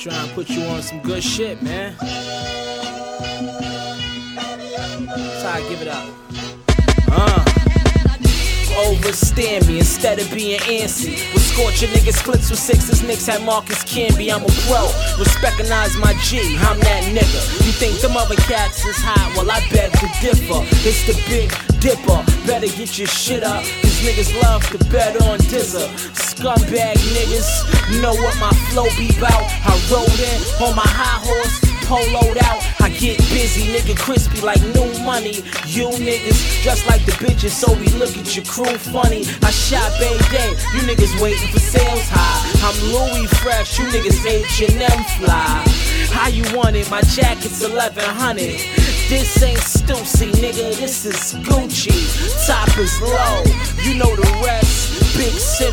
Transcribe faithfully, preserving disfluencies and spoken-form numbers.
trying to put you on some good shit, man. That's how I give it up. Uh. Overstand me instead of being antsy. With scorching niggas splits with sixes, Knicks had Marcus Camby. I'm a pro, recognize my G, I'm that nigga. You think them other cats is hot? Well, I beg to differ. It's the Big Dipper, better get your shit up, cause niggas love to bet on Dizzer. Scumbag niggas know what my flow be bout. I rode in on my high horse, poloed out. I get busy, nigga, crispy like new money. You niggas dressed like the bitches, so we look at your crew funny. I shop every day, you niggas waiting for sales high. I'm Louis fresh, you niggas H and M fly. How you want it? My jacket's eleven hundred. This ain't Stussy, nigga, this is Gucci. Top is low, you know the rest. Big Sim